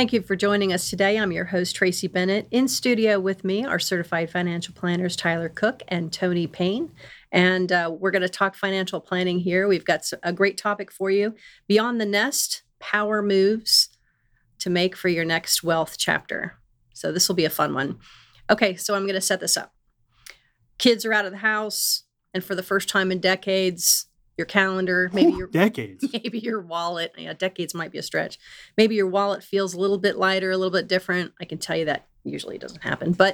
Thank you for joining us today. I'm your host, Tracy Bennett. In studio with me are certified financial planners Tyler Cook and Tony Payne. And we're going to talk financial planning here. We've got a great topic for you. Beyond the Nest, power moves to make for your next wealth chapter. So this will be a fun one. Okay, so I'm going to set this up. Kids are out of the house, and for the first time in decades, your calendar, maybe your decades, maybe your wallet. Yeah, decades might be a stretch. Maybe your wallet feels a little bit lighter, a little bit different. I can tell you that usually doesn't happen. But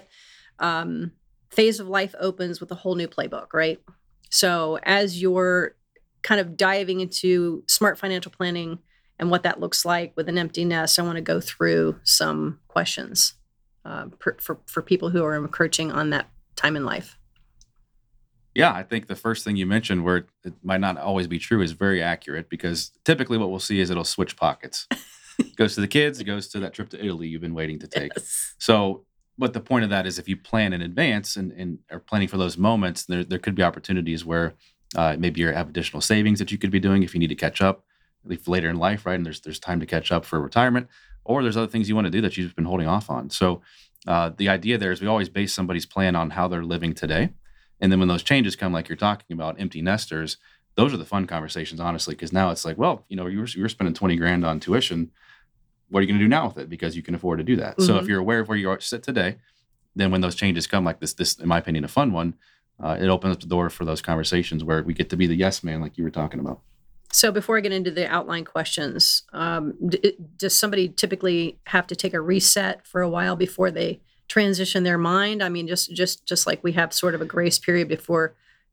phase of life opens with a whole new playbook, right? So as you're kind of diving into smart financial planning and what that looks like with an empty nest, I want to go through some questions for people who are encroaching on that time in life. Yeah, I think the first thing you mentioned, where it might not always be true, is very accurate, because typically what we'll see is it'll switch pockets. It goes to the kids, it goes to that trip to Italy you've been waiting to take. Yes. So, but the point of that is if you plan in advance and are planning for those moments, there could be opportunities where maybe you have additional savings that you could be doing if you need to catch up later in life, right? And there's time to catch up for retirement, or there's other things you want to do that you've been holding off on. So the idea there is we always base somebody's plan on how they're living today. And then when those changes come, like you're talking about, empty nesters, those are the fun conversations, honestly, because now it's like, well, you were spending 20 grand on tuition. What are you going to do now with it? Because you can afford to do that. Mm-hmm. So if you're aware of where you sit today, then when those changes come, like this, in my opinion, a fun one, it opens up the door for those conversations where we get to be the yes man, like you were talking about. So before I get into the outline questions, does somebody typically have to take a reset for a while before they transition their mind? I mean, just like we have sort of a grace period before,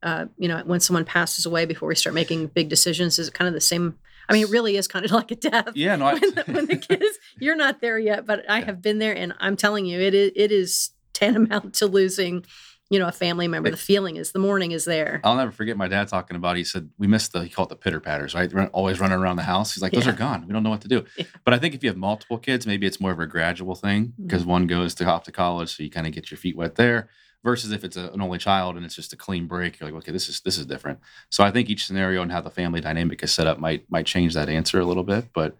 when someone passes away, before we start making big decisions. Is it kind of the same? I mean, it really is kind of like a death. Yeah, no. When the kids, you're not there yet, but I have been there, and I'm telling you, it is tantamount to losing, a family member. The feeling is, the mourning is there. I'll never forget my dad talking about, he said, we missed he called it the pitter patters, right? Always running around the house. He's like, those are gone. We don't know what to do. Yeah. But I think if you have multiple kids, maybe it's more of a gradual thing, because one goes off to college, so you kind of get your feet wet there, versus if it's an only child and it's just a clean break, you're like, okay, this is different. So I think each scenario and how the family dynamic is set up might change that answer a little bit. But,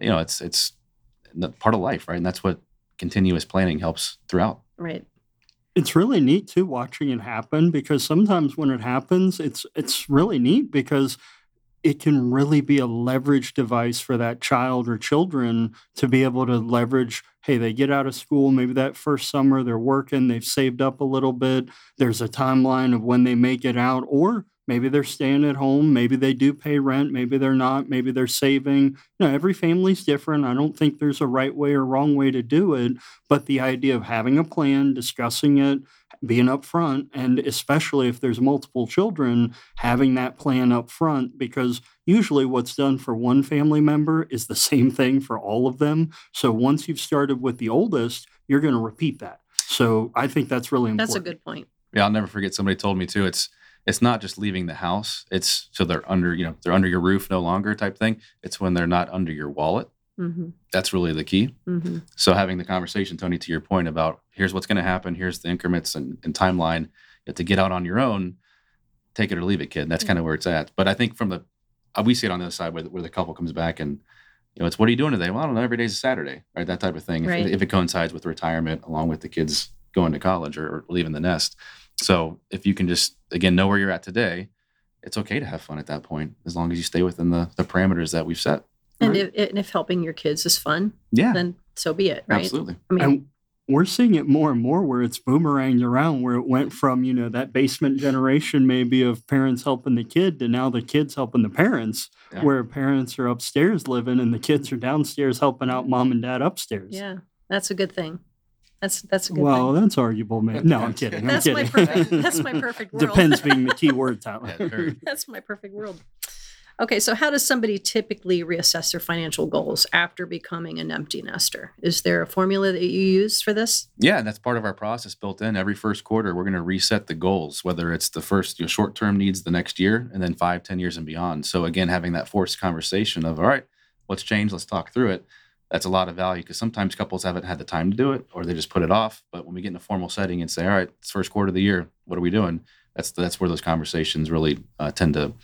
it's part of life, right? And that's what continuous planning helps throughout. Right. It's really neat too watching it happen, because sometimes when it happens, it's really neat because it can really be a leverage device for that child or children to be able to leverage. Hey, they get out of school, maybe that first summer they're working, they've saved up a little bit. There's a timeline of when they may get out, or maybe they're staying at home. Maybe they do pay rent. Maybe they're not. Maybe they're saving. Every family's different. I don't think there's a right way or wrong way to do it. But the idea of having a plan, discussing it, being upfront, and especially if there's multiple children, having that plan up front, because usually what's done for one family member is the same thing for all of them. So once you've started with the oldest, you're going to repeat that. So I think that's really important. That's a good point. Yeah, I'll never forget, somebody told me too, it's not just leaving the house. It's so they're under your roof no longer type thing. It's when they're not under your wallet. Mm-hmm. That's really the key. Mm-hmm. So having the conversation, Tony, to your point about here's what's going to happen, here's the increments and timeline. You have to get out on your own, take it or leave it, kid. And that's kind of where it's at. But I think from we see it on the other side where the couple comes back and, it's what are you doing today? Well, I don't know. Every day's a Saturday, right? That type of thing. Right. If it coincides with retirement along with the kids going to college or leaving the nest. So if you can just, again, know where you're at today, it's okay to have fun at that point, as long as you stay within the parameters that we've set. And if helping your kids is fun, then so be it, right? Absolutely. And we're seeing it more and more where it's boomeranged around, where it went from, that basement generation maybe of parents helping the kid to now the kids helping the parents, where parents are upstairs living and the kids are downstairs helping out mom and dad upstairs. Yeah, that's a good thing. That's a good thing. Well, that's arguable, man. No, I'm kidding. That's my perfect world. Depends being the key word, Tyler. That's my perfect world. Okay, so how does somebody typically reassess their financial goals after becoming an empty nester? Is there a formula that you use for this? Yeah, and that's part of our process built in. Every first quarter, we're going to reset the goals, whether it's the first short-term needs the next year and then 5, 10 years and beyond. So again, having that forced conversation of, all right, what's changed? Let's talk through it. That's a lot of value, because sometimes couples haven't had the time to do it, or they just put it off. But when we get in a formal setting and say, all right, it's first quarter of the year, what are we doing? That's where those conversations really tend to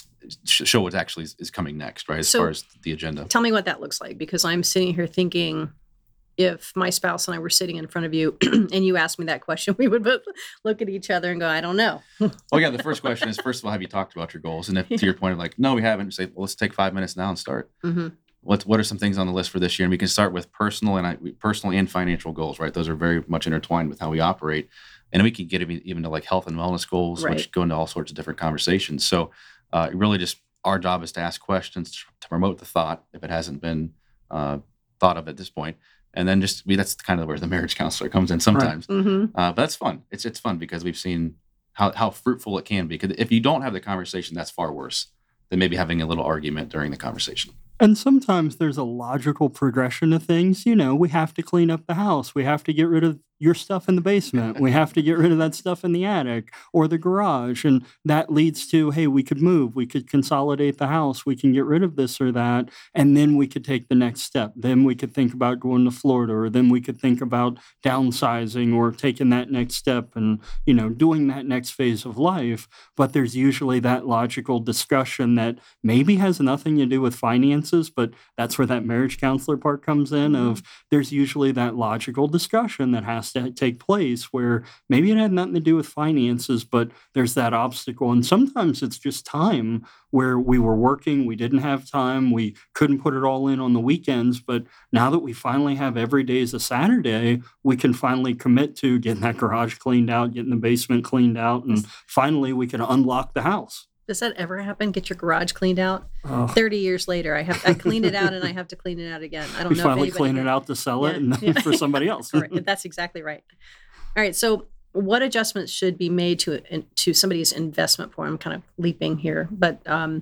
show what actually is coming next, right? As far as the agenda. Tell me what that looks like, because I'm sitting here thinking, if my spouse and I were sitting in front of you and you asked me that question, we would both look at each other and go, I don't know. Oh yeah, the first question is, first of all, have you talked about your goals? And if to your point of like, no, we haven't, say, well, let's take 5 minutes now and start. Mm-hmm. What are some things on the list for this year? And we can start with personal and financial goals, right? Those are very much intertwined with how we operate. And we can get even to like health and wellness goals, Right. which go into all sorts of different conversations. So really just our job is to ask questions to promote the thought if it hasn't been thought of at this point. And then that's kind of where the marriage counselor comes in sometimes. Right. Mm-hmm. But that's fun. It's fun because we've seen how fruitful it can be. Because if you don't have the conversation, that's far worse than maybe having a little argument during the conversation. And sometimes there's a logical progression of things. We have to clean up the house. We have to get rid of your stuff in the basement. We have to get rid of that stuff in the attic or the garage. And that leads to, hey, we could move. We could consolidate the house. We can get rid of this or that. And then we could take the next step. Then we could think about going to Florida, or then we could think about downsizing or taking that next step and, doing that next phase of life. But there's usually that logical discussion that maybe has nothing to do with finances, but that's where that marriage counselor part comes in of there's usually that logical discussion that has to take place where maybe it had nothing to do with finances, but there's that obstacle. And sometimes it's just time where we were working, we didn't have time, we couldn't put it all in on the weekends. But now that we finally have every day as a Saturday, we can finally commit to getting that garage cleaned out, getting the basement cleaned out, and finally we can unlock the house. Does that ever happen? Get your garage cleaned out? Oh. 30 years later, I cleaned it out and I have to clean it out again. I don't We know finally if anybody clean it did. out to sell it Yeah. and for somebody else. Correct. That's exactly right. All right. So what adjustments should be made to somebody's investment portfolio? I'm kind of leaping here, but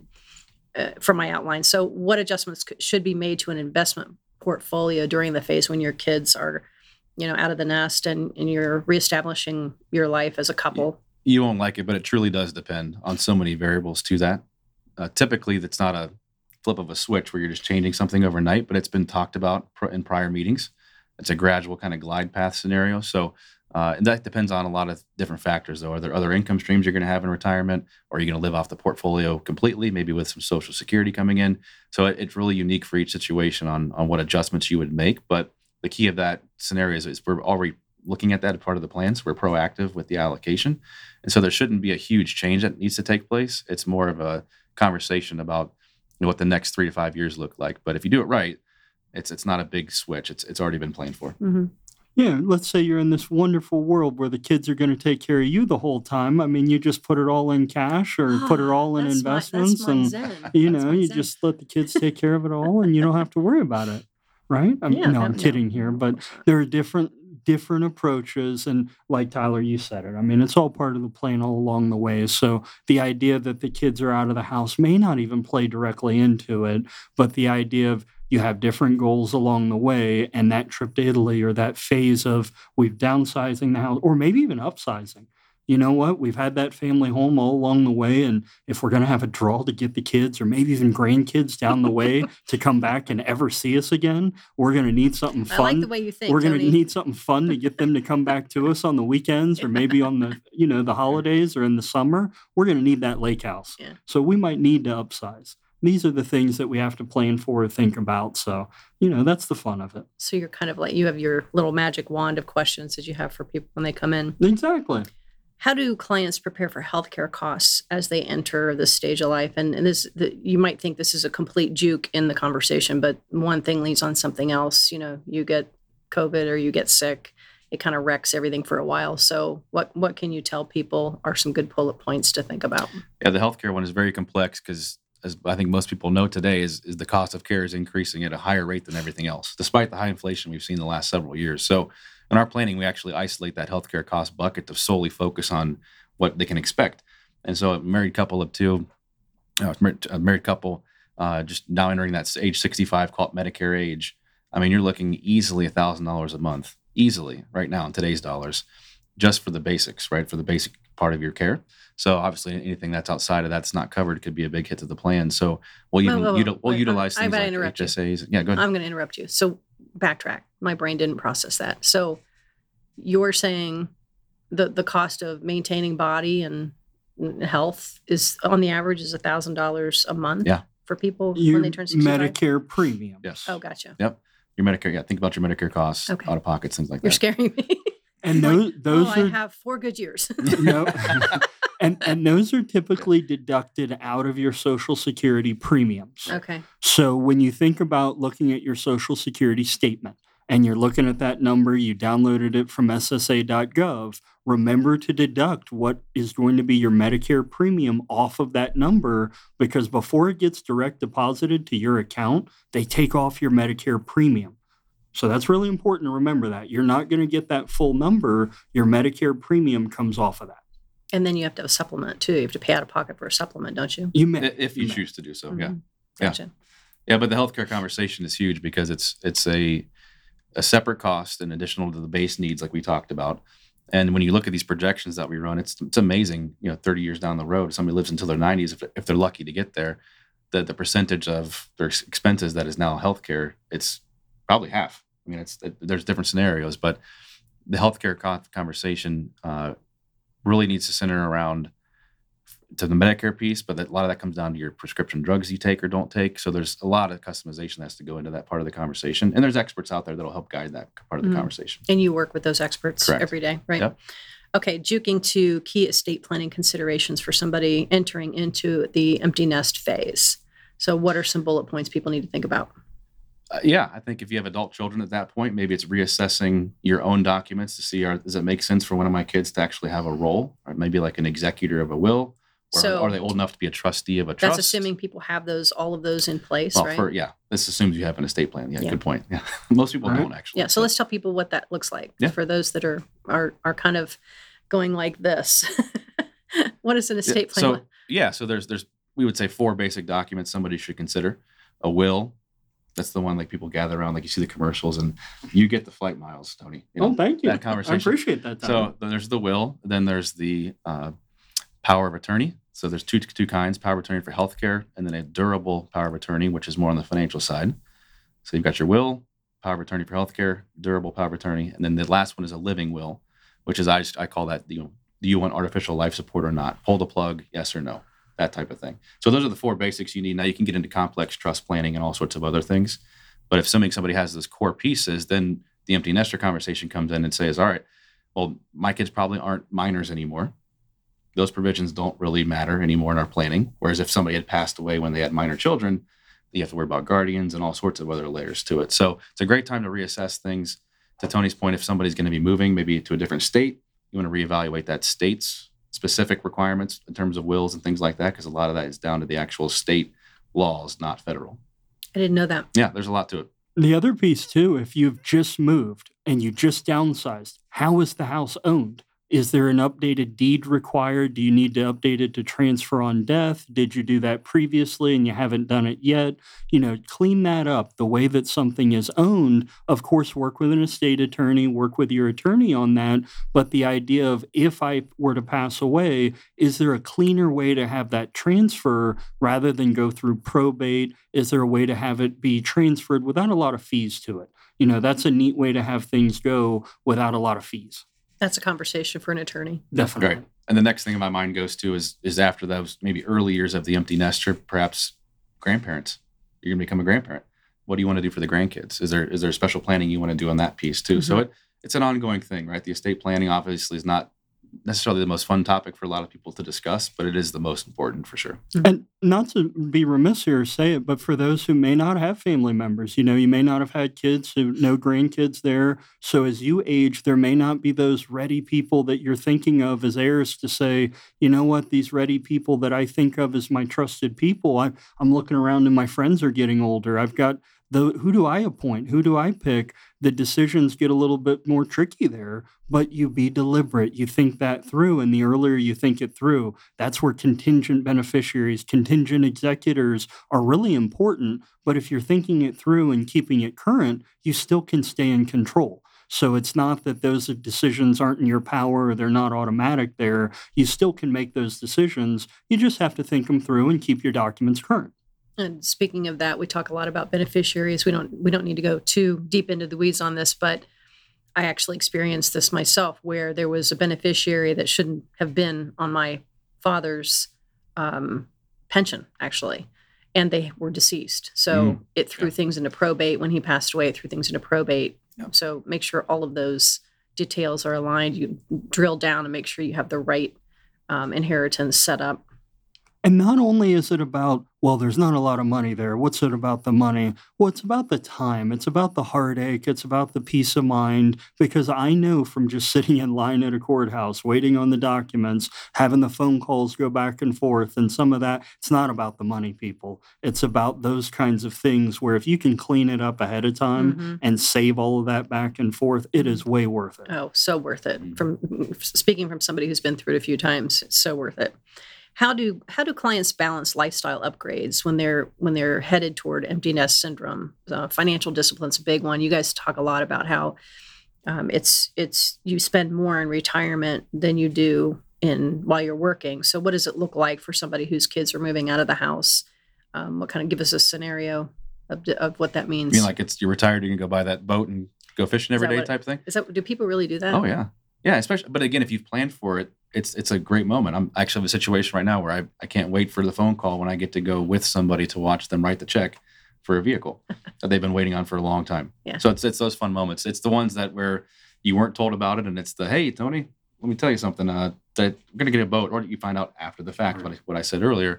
from my outline. So what adjustments should be made to an investment portfolio during the phase when your kids are, out of the nest and you're reestablishing your life as a couple? You won't like it, but it truly does depend on so many variables to that. Typically, that's not a flip of a switch where you're just changing something overnight, but it's been talked about in prior meetings. It's a gradual kind of glide path scenario. So and that depends on a lot of different factors, though. Are there other income streams you're going to have in retirement? Or are you going to live off the portfolio completely, maybe with some Social Security coming in? So it's really unique for each situation on what adjustments you would make. But the key of that scenario is we're already looking at that as part of the plan. So we're proactive with the allocation. And so there shouldn't be a huge change that needs to take place. It's more of a conversation about what the next 3 to 5 years look like. But if you do it right, it's not a big switch. It's already been planned for. Mm-hmm. Yeah, let's say you're in this wonderful world where the kids are going to take care of you the whole time. I mean, you just put it all in cash or put it all in investments, that's my and zen. you That's know, my you zen. just let the kids take care of it all, and you don't have to worry about it, right? I'm No, kidding here, but there are different approaches, and like Tyler, you said it. I mean, it's all part of the plan all along the way. So the idea that the kids are out of the house may not even play directly into it, but the idea of you have different goals along the way, and that trip to Italy or that phase of we've downsizing the house, or maybe even upsizing. You know what? We've had that family home all along the way, and if we're going to have a draw to get the kids or maybe even grandkids down the way to come back and ever see us again, we're going to need something fun. I like the way you think, We're going to Tony. need something fun to get them to come back to us on the weekends or maybe on the, the holidays or in the summer. We're going to need that lake house. Yeah. So we might need to upsize. These are the things that we have to plan for or think about. So, that's the fun of it. So you're kind of like, you have your little magic wand of questions that you have for people when they come in. Exactly. How do clients prepare for healthcare costs as they enter this stage of life? And you might think this is a complete juke in the conversation, but one thing leads on something else. You get COVID or you get sick, it kind of wrecks everything for a while. So what can you tell people are some good bullet points to think about? Yeah, the healthcare one is very complex because, as I think most people know today, is the cost of care is increasing at a higher rate than everything else, despite the high inflation we've seen the last several years. So in our planning, we actually isolate that healthcare cost bucket to solely focus on what they can expect. And so a married couple of two, just now entering that age 65, call it Medicare age. I mean, you're looking easily $1,000 a month, easily right now in today's dollars, just for the basics, right? For the basic part of your care. So obviously anything that's outside of that's not covered could be a big hit to the plan. So we'll utilize things like HSAs. Yeah, go ahead. I'm going to interrupt you. So backtrack. My brain didn't process that. So you're saying the cost of maintaining body and health is on the average is $1,000 a month Yeah. for people when they turn 65? Medicare premium. Yes. Oh, gotcha. Yep. your Medicare. Yeah, think about your Medicare costs, Okay. out of pockets, things like You're that. scaring me. And Like, those I are have 4 good years. no, and those are typically deducted out of your Social Security premiums. Okay. So when you think about looking at your Social Security statement and you're looking at that number, you downloaded it from SSA.gov, remember to deduct what is going to be your Medicare premium off of that number, because before it gets direct deposited to your account, they take off your Medicare premium. So that's really important to remember that. You're not going to get that full number. Your Medicare premium comes off of that. And then you have to have a supplement too. You have to pay out of pocket for a supplement, don't you? You may. If you may. choose to do so, Mhm. yeah. Gotcha. Yeah, but the healthcare conversation is huge because it's a separate cost and additional to the base needs like we talked about. And when you look at these projections that we run, it's amazing. 30 years down the road, somebody lives until their 90s, if they're lucky to get there, the percentage of their expenses that is now healthcare, it's probably half. I mean, there's different scenarios, but the healthcare conversation really needs to center around to the Medicare piece, but a lot of that comes down to your prescription drugs you take or don't take. So there's a lot of customization that has to go into that part of the conversation. And there's experts out there that'll help guide that part of the Mhm. conversation. And you work with those experts Correct. every day, right? Yep. Okay, juking to key estate planning considerations for somebody entering into the empty nest phase. So what are some bullet points people need to think about? Yeah, I think if you have adult children at that point, maybe it's reassessing your own documents to see, does it make sense for one of my kids to actually have a role, or maybe like an executor of a will, or So- are they old enough to be a trustee of a trust? That's assuming people have all of those in place, Well, right? this assumes you have an estate plan. Yeah, Yeah. good point. Yeah, most people All right. don't actually. Yeah, so let's tell people what that looks like Yeah. for those that are kind of going like this. What is an estate plan? So there's we would say 4 basic documents somebody should consider. A will. That's the one like people gather around, like you see the commercials, and you get the flight miles, Tony. Oh, thank you. That conversation. I appreciate that. Tom. So then there's the will. Then there's the power of attorney. So there's two kinds: power of attorney for healthcare, and then a durable power of attorney, which is more on the financial side. So you've got your will, power of attorney for healthcare, durable power of attorney, and then the last one is a living will, which is I call that do you want artificial life support or not? Pull the plug, yes or no, that type of thing. So those are the 4 basics you need. Now you can get into complex trust planning and all sorts of other things, but if somebody has those core pieces, then the empty nester conversation comes in and says, all right, well, my kids probably aren't minors anymore. Those provisions don't really matter anymore in our planning. Whereas if somebody had passed away when they had minor children, you have to worry about guardians and all sorts of other layers to it. So it's a great time to reassess things. To Tony's point, if somebody's going to be moving maybe to a different state, you want to reevaluate that state's specific requirements in terms of wills and things like that, because a lot of that is down to the actual state laws, not federal. I didn't know that. Yeah, there's a lot to it. The other piece too, if you've just moved and you just downsized, how is the house owned? Is there an updated deed required? Do you need to update it to transfer on death? Did you do that previously and you haven't done it yet? Clean that up. The way that something is owned, of course, work with an estate attorney, work with your attorney on that. But the idea of if I were to pass away, is there a cleaner way to have that transfer rather than go through probate? Is there a way to have it be transferred without a lot of fees to it? That's a neat way to have things go without a lot of fees. That's a conversation for an attorney. Definitely. Right. And the next thing in my mind goes to is after those maybe early years of the empty nester, perhaps grandparents. You're going to become a grandparent. What do you want to do for the grandkids? Is there special planning you want to do on that piece too? So it's an ongoing thing, right? The estate planning obviously is not necessarily the most fun topic for a lot of people to discuss, but it is the most important for sure. And not to be remiss here or say it, but for those who may not have family members, you may not have had kids, no grandkids there. So as you age, there may not be those ready people that you're thinking of as heirs to say, you know what, these ready people that I think of as my trusted people, I'm looking around and my friends are getting older. I've got who do I appoint? Who do I pick? The decisions get a little bit more tricky there, but you be deliberate. You think that through, and the earlier you think it through, that's where contingent beneficiaries, contingent executors are really important. But if you're thinking it through and keeping it current, you still can stay in control. So it's not that those decisions aren't in your power or they're not automatic there. You still can make those decisions. You just have to think them through and keep your documents current. And speaking of that, we talk a lot about beneficiaries. We don't need to go too deep into the weeds on this, but I actually experienced this myself where there was a beneficiary that shouldn't have been on my father's pension, actually. and they were deceased. So it threw things into probate. When he passed away, it threw things into probate. So make sure all of those details are aligned. You drill down and make sure you have the right inheritance set up. And not only is it about, well, there's not a lot of money there. What's it about the money? Well, it's about the time. It's about the heartache. It's about the peace of mind. Because I know from just sitting in line at a courthouse, waiting on the documents, having the phone calls go back and forth, and some of that, it's not about the money, people. It's about those kinds of things where if you can clean it up ahead of time and save all of that back and forth, it is way worth it. Oh, so worth it. From speaking from somebody who's been through it a few times, it's so worth it. How do clients balance lifestyle upgrades when they're headed toward empty nest syndrome? Financial discipline's a big one. You guys talk a lot about how it's you spend more in retirement than you do while you're working. So what does it look like for somebody whose kids are moving out of the house? Give us a scenario of what that means? You mean like you're retired, you can go buy that boat and go fishing every day type thing? Do people really do that? Oh yeah. Yeah, especially, but again, if you've planned for it, it's a great moment. I'm actually in a situation right now where I can't wait for the phone call when I get to go with somebody to watch them write the check for a vehicle that they've been waiting on for a long time. Yeah. So it's those fun moments. It's the ones that where you weren't told about it, and it's the, hey, Tony, let me tell you something. That we're going to get a boat, or you find out after the fact, what I said earlier.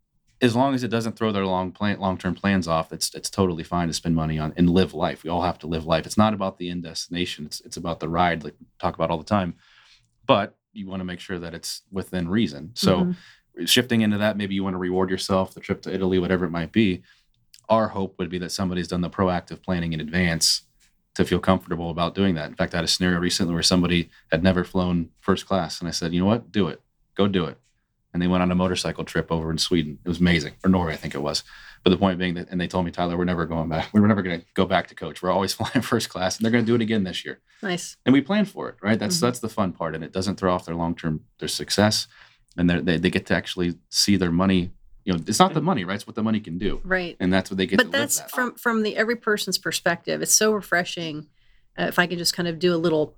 As long as it doesn't throw their long-term plans off, it's totally fine to spend money on and live life. We all have to live life. It's not about the end destination. It's about the ride, like we talk about all the time. But you want to make sure that it's within reason. So shifting into that, maybe you want to reward yourself, the trip to Italy, whatever it might be. Our hope would be that somebody's done the proactive planning in advance to feel comfortable about doing that. In fact, I had a scenario recently where somebody had never flown first class. And I said, you know what? Do it. Go do it. And they went on a motorcycle trip over in Sweden. It was amazing. Or Norway, I think it was. But the point being that, and they told me, Tyler, we're never going back. We're never going to go back to coach. We're always flying first class, and they're going to do it again this year. Nice. And we plan for it, right? That's the fun part. And it doesn't throw off their success. And they get to actually see their money. You know, it's not the money, right? It's what the money can do. Right. And that's what they get to live that. But that's from the every person's perspective. It's so refreshing. If I could just kind of do a little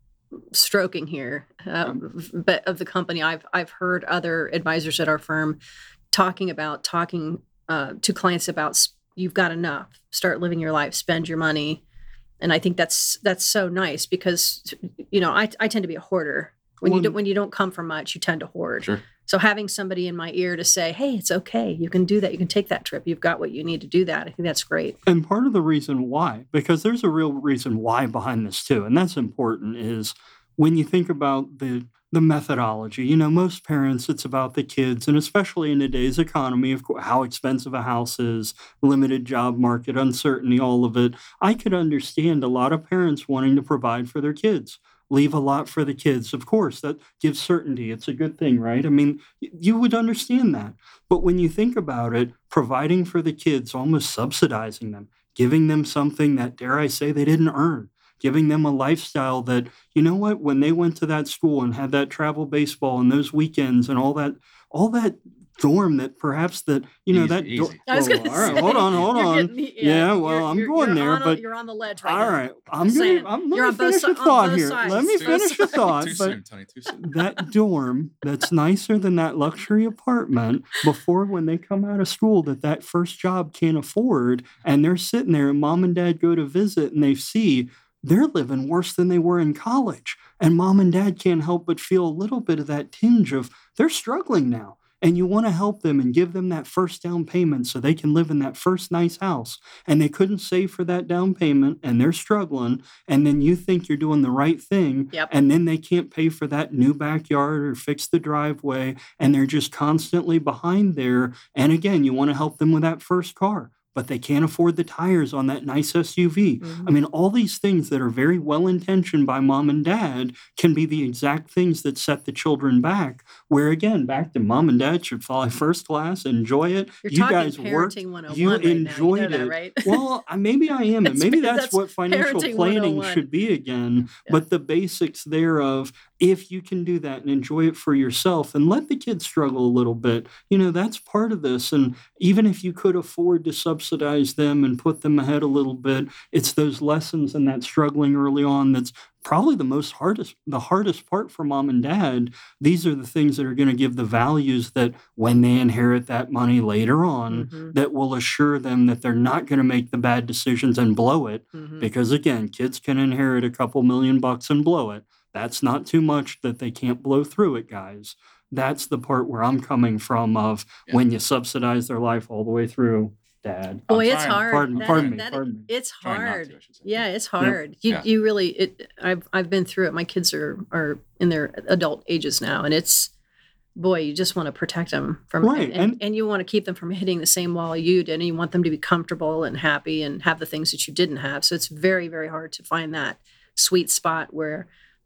stroking here, but of the company, I've heard other advisors at our firm talking to clients about, you've got enough, start living your life, spend your money. And I think that's so nice because, I tend to be a hoarder. When you don't come from much, you tend to hoard. Sure. So having somebody in my ear to say, hey, it's okay, you can do that, you can take that trip, you've got what you need to do that, I think that's great. And part of the reason why, because there's a real reason why behind this too, and that's important, is when you think about the methodology. Most parents, it's about the kids, and especially in today's economy, of course, how expensive a house is, limited job market, uncertainty, all of it. I could understand a lot of parents wanting to provide for their kids. Leave a lot for the kids. Of course, that gives certainty. It's a good thing, right? I mean, you would understand that. But when you think about it, providing for the kids, almost subsidizing them, giving them something that, dare I say, they didn't earn, giving them a lifestyle that, you know what, when they went to that school and had that travel baseball and those weekends and all that dorm that perhaps that, Easy. I was going to all right, say, hold on. I'm going there, but you're on the ledge right all now. right, You're let me on finish both the thought both here. sides. Let me Both finish the sides. thought. Too But soon, Tony, too soon. that dorm that's nicer than that luxury apartment before when they come out of school that first job can't afford, and they're sitting there and mom and dad go to visit and they see they're living worse than they were in college. And mom and dad can't help but feel a little bit of that tinge of they're struggling now. And you want to help them and give them that first down payment so they can live in that first nice house. And they couldn't save for that down payment and they're struggling. And then you think you're doing the right thing. Yep. And then they can't pay for that new backyard or fix the driveway. And they're just constantly behind there. And again, you want to help them with that first car, but they can't afford the tires on that nice SUV. I mean, all these things that are very well-intentioned by mom and dad can be the exact things that set the children back, where again, back to mom and dad should fly first class, enjoy it. You're you talking guys worked, parenting 101 you right now. enjoyed You know that, it. right? Well, maybe I am, and maybe that's that's what financial parenting planning 101. should be again. Yeah. But the basics thereof, if you can do that and enjoy it for yourself and let the kids struggle a little bit, that's part of this. And even if you could afford to subsidize subsidize them and put them ahead a little bit. It's those lessons and that struggling early on that's probably the hardest part for mom and dad. These are the things that are going to give the values that when they inherit that money later on, that will assure them that they're not going to make the bad decisions and blow it. Because again, kids can inherit a couple $1,000,000 and blow it. That's not too much that they can't blow through it, guys. That's the part where I'm coming from of when you subsidize their life all the way through. Dad. Boy, it's hard. Pardon me. It's hard. Trying not to, I should say. Yeah, it's hard. Yeah. You really. I've been through it. My kids are in their adult ages now, and it's, boy, you just want to protect them from Right, and you want to keep them from hitting the same wall you did, and you want them to be comfortable and happy and have the things that you didn't have. So it's very, very hard to find that sweet spot where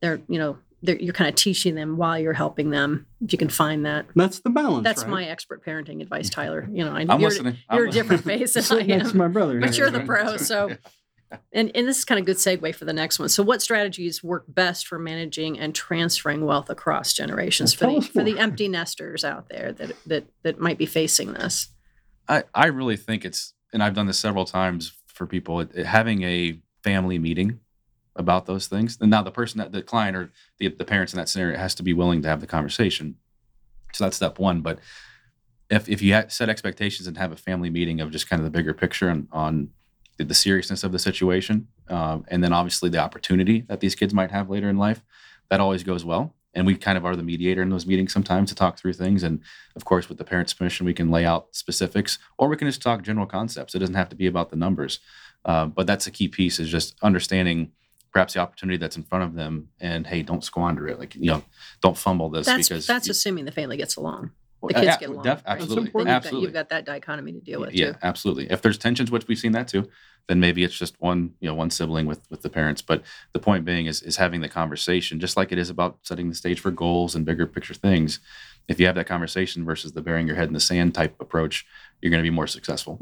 you're kind of teaching them while you're helping them. If you can find that. That's the balance. That's right? my expert parenting advice, Tyler. I'm listening. You're a different face than I That's am. my brother. But here, you're the right? pro. So, and this is kind of a good segue for the next one. So, what strategies work best for managing and transferring wealth across generations Well, tell us for the more. empty nesters out there that might be facing this? I really think and I've done this several times for people, having a family meeting about those things. And now the client or the parents in that scenario has to be willing to have the conversation. So that's step one. But if you set expectations and have a family meeting of just kind of the bigger picture on the seriousness of the situation, and then obviously the opportunity that these kids might have later in life, that always goes well. And we kind of are the mediator in those meetings sometimes to talk through things. And of course, with the parents' permission, we can lay out specifics, or we can just talk general concepts. It doesn't have to be about the numbers. But that's a key piece, is just understanding perhaps the opportunity that's in front of them, and hey, don't squander it. Don't fumble this. That's assuming the family gets along. The kids get along. Absolutely. Then Absolutely. you've got that dichotomy to deal with Yeah, too. absolutely. If there's tensions, which we've seen that too, then maybe it's just one sibling with the parents. But the point being is having the conversation, just like it is about setting the stage for goals and bigger picture things. If you have that conversation versus the burying your head in the sand type approach, you're going to be more successful.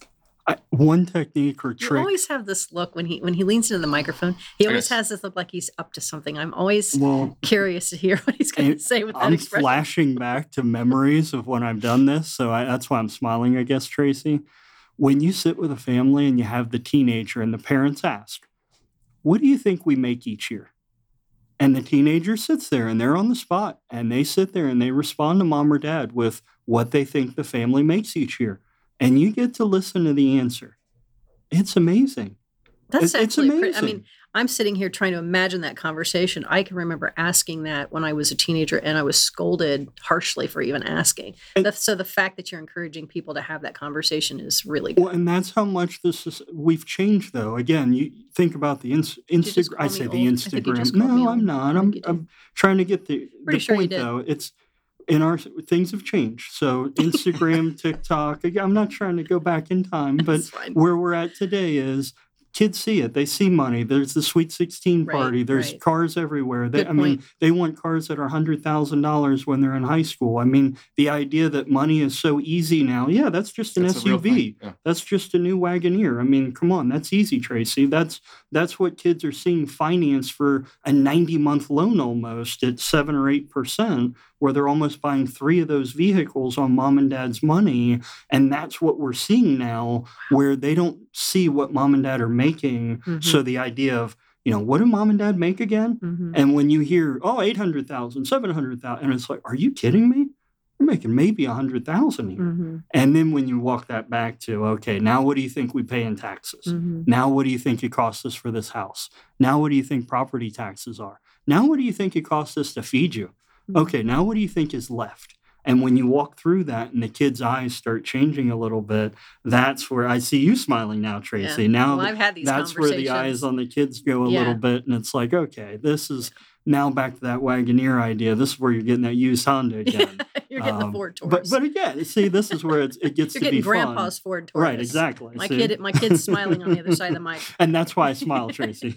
One technique or You trick. always have this look when he leans into the microphone. He always has this look like he's up to something. I'm always curious to hear what he's going to say with that I'm expression. flashing back to memories of when I've done this, so that's why I'm smiling, I guess, Tracy. When you sit with a family and you have the teenager and the parents ask, "What do you think we make each year?" And the teenager sits there and they're on the spot and they sit there and they respond to mom or dad with what they think the family makes each year. And you get to listen to the answer. It's amazing. That's It's actually amazing. I mean, I'm sitting here trying to imagine that conversation. I can remember asking that when I was a teenager, and I was scolded harshly for even asking. So the fact that you're encouraging people to have that conversation is really good. Well, and that's how much we've changed, though. Again, you think about the Instagram. call I say me the old? I think you just Instagram. called me No, old. I'm not. I think you did. I'm trying to get the Pretty sure you point, did. though. It's in our things have changed. So Instagram, TikTok. Again, I'm not trying to go back in time, but That's fine. where we're at today is kids see it. They see money. There's the Sweet 16 Right, party. There's right. cars everywhere. Good point. They want cars that are $100,000 when they're in high school. I mean, the idea that money is so easy now. Yeah, that's just an That's a real SUV. thing, yeah. That's just a new Wagoneer. I mean, come on, that's easy, Tracy. That's what kids are seeing financed for a 90-month loan almost at 7 or 8%, where they're almost buying 3 of those vehicles on mom and dad's money. And that's what we're seeing now, where they don't see what mom and dad are making. So the idea of, what do mom and dad make again? And when you hear, 800,000, 700,000, and it's like, are you kidding me? You're making maybe 100,000 here. And then when you walk that back to, okay, now what do you think we pay in taxes? Now what do you think it costs us for this house? Now what do you think property taxes are? Now what do you think it costs us to feed you? Okay, now what do you think is left? And when you walk through that and the kids' eyes start changing a little bit, that's where I see you smiling now, Tracy. Yeah. Now Well, I've had these that's where the eyes conversations. on the kids go a Yeah. little bit. And it's like, okay, this is now back to that Wagoneer idea. This is where you're getting that used Honda again. You're getting the Ford Taurus. But again, see, this is where it gets You're to be getting fun. Grandpa's Ford Taurus. Right, exactly. My See? kid's smiling on the other side of the mic. And that's why I smile, Tracy.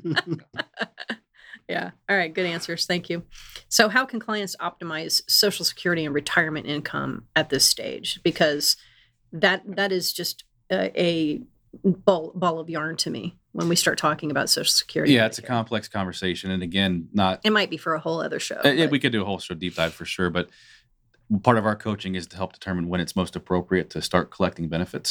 Yeah. All right. Good answers. Thank you. So, how can clients optimize Social Security and retirement income at this stage? Because that is just a ball of yarn to me when we start talking about Social Security. Yeah, it's a Medicare. complex conversation. And again, It might be for a whole other show. yeah, but- we could do a whole show deep dive for sure. But part of our coaching is to help determine when it's most appropriate to start collecting benefits.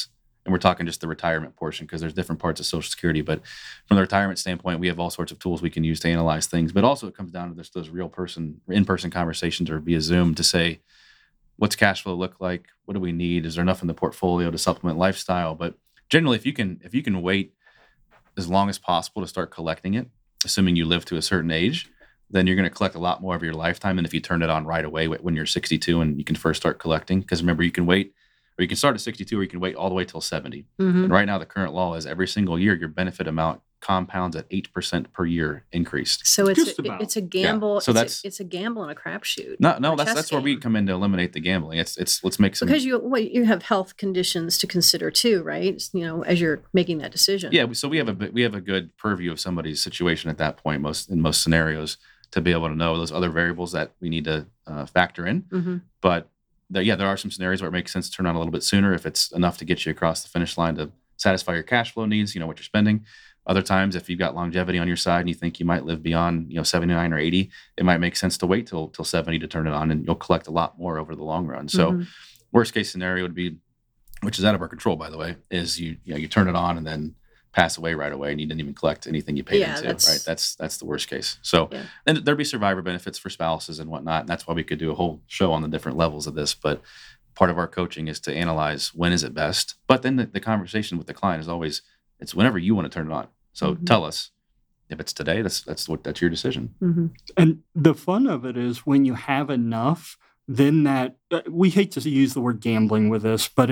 And we're talking just the retirement portion because there's different parts of Social Security. But from the retirement standpoint, we have all sorts of tools we can use to analyze things. But also it comes down to those in-person conversations or via Zoom to say, what's cash flow look like? What do we need? Is there enough in the portfolio to supplement lifestyle? But generally, if you can wait as long as possible to start collecting it, assuming you live to a certain age, then you're going to collect a lot more of your lifetime than if you turn it on right away when you're 62 and you can first start collecting. Because remember, you can wait, or you can start at 62, or you can wait all the way till 70. And right now, the current law is every single year your benefit amount compounds at 8% per year increased. So Just about. it's a gamble. Yeah. So it's a gamble and a crapshoot. No, that's where we come in to eliminate the gambling. It's let's make some, because you have health conditions to consider too, right? As you're making that decision. Yeah, so we have a good purview of somebody's situation at that point, in most scenarios, to be able to know those other variables that we need to factor in. But there are some scenarios where it makes sense to turn on a little bit sooner if it's enough to get you across the finish line to satisfy your cash flow needs, what you're spending. Other times, if you've got longevity on your side and you think you might live beyond 79 or 80, it might make sense to wait till 70 to turn it on, and you'll collect a lot more over the long run. So worst case scenario would be, which is out of our control, by the way, is you turn it on and then pass away right away and you didn't even collect anything you paid into, right? That's the worst case. So and there'd be survivor benefits for spouses and whatnot. And that's why we could do a whole show on the different levels of this. But part of our coaching is to analyze when is it best. But then the conversation with the client is always, it's whenever you want to turn it on. So tell us if it's today, that's your decision. And the fun of it is when you have enough, then that we hate to use the word gambling with this, but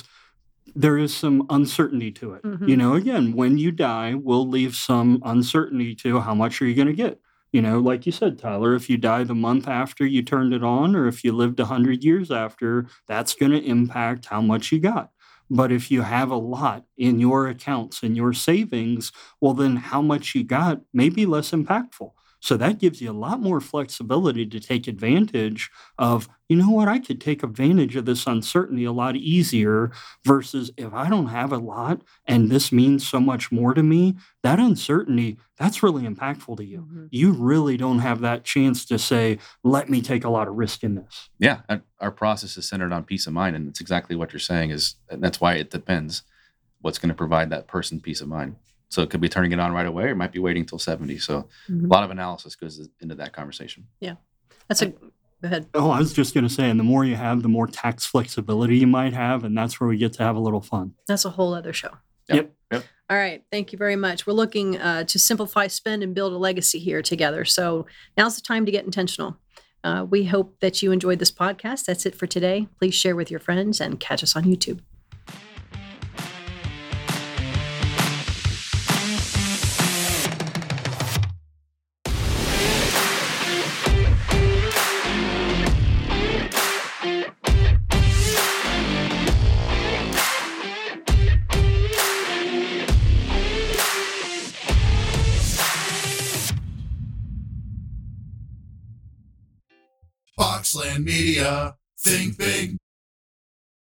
there is some uncertainty to it. Again, when you die, we'll leave some uncertainty to how much are you going to get. Like you said, Tyler, if you die the month after you turned it on, or if you lived 100 years after, that's going to impact how much you got. But if you have a lot in your accounts and your savings, well, then how much you got may be less impactful. So that gives you a lot more flexibility to take advantage of, I could take advantage of this uncertainty a lot easier versus if I don't have a lot and this means so much more to me, that uncertainty, that's really impactful to you. You really don't have that chance to say, let me take a lot of risk in this. Yeah. Our process is centered on peace of mind. And it's exactly what you're saying and that's why it depends what's going to provide that person peace of mind. So it could be turning it on right away, or it might be waiting till 70. So a lot of analysis goes into that conversation. Yeah. Go ahead. Oh, I was just going to say, and the more you have, the more tax flexibility you might have. And that's where we get to have a little fun. That's a whole other show. Yep. All right. Thank you very much. We're looking to simplify, spend, and build a legacy here together. So now's the time to get intentional. We hope that you enjoyed this podcast. That's it for today. Please share with your friends and catch us on YouTube. Boxland Media. Think big,